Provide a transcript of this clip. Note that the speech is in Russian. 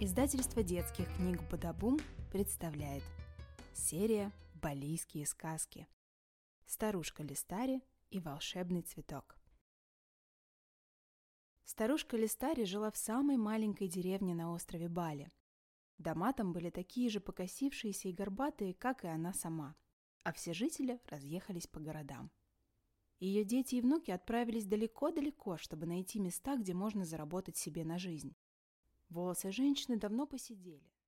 Издательство детских книг «Бадабум» представляет серия «Балийские сказки. Старушка Листари и волшебный цветок». Старушка Листари жила в самой маленькой деревне на острове Бали. Дома там были такие же покосившиеся и горбатые, как и она сама, а все жители разъехались по городам. Ее дети и внуки отправились далеко-далеко, чтобы найти места, где можно заработать себе на жизнь. Волосы женщины давно поседели.